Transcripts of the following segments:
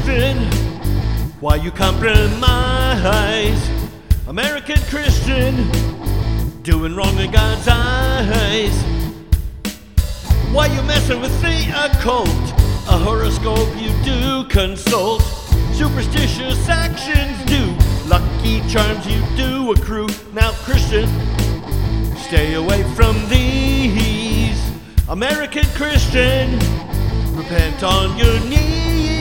Christian, why you compromise? American Christian, doing wrong in God's eyes. Why you messing with the occult? A horoscope you do consult. Superstitious actions do. Lucky charms you do accrue. Now Christian, stay away from these. American Christian, repent on your knees.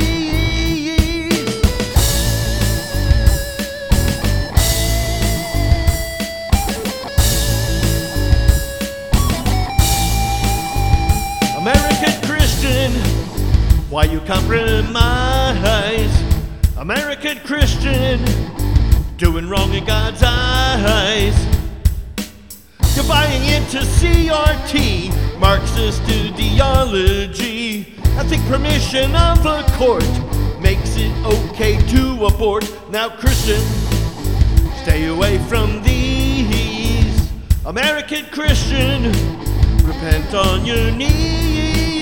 American Christian, why you compromise? American Christian, doing wrong in God's eyes. You're buying into CRT, Marxist ideology. I think permission of a court makes it okay to abort. Now Christian, stay away from these. American Christian, repent on your knees.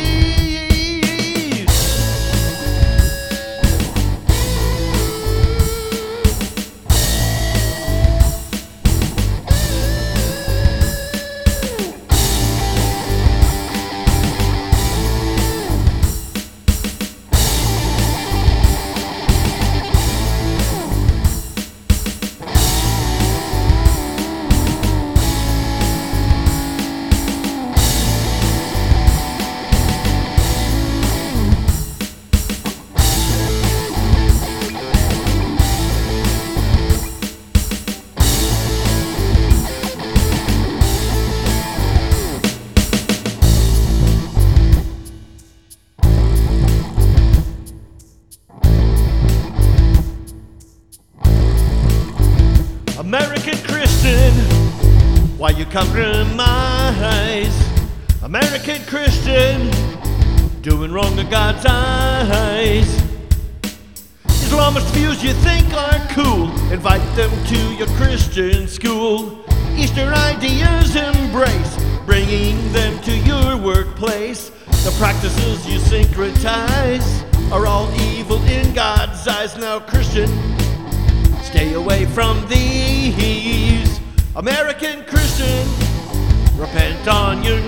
American Christian, why you compromise? American Christian, doing wrong in God's eyes. Islamist views you think are cool, invite them to your Christian school. Eastern ideas embrace, bringing them to your workplace. The practices you syncretize are all evil in God's eyes. Now Christian, stay away from these. American Christian, repent on your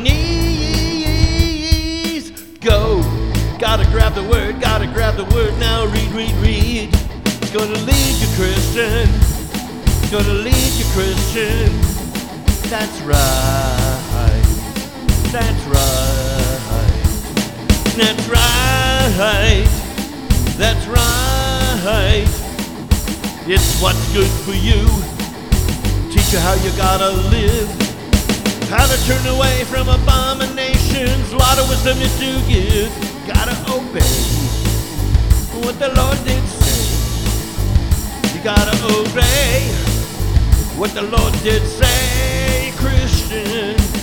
knees. Go, gotta grab the word, now read, read, read. It's gonna lead you Christian, it's gonna lead you Christian. That's right, that's right, that's right, that's right. It's what's good for you. Teach you how you gotta live, how to turn away from abominations. A lot of wisdom you do give. Gotta obey what the Lord did say. You gotta obey what the Lord did say, Christian.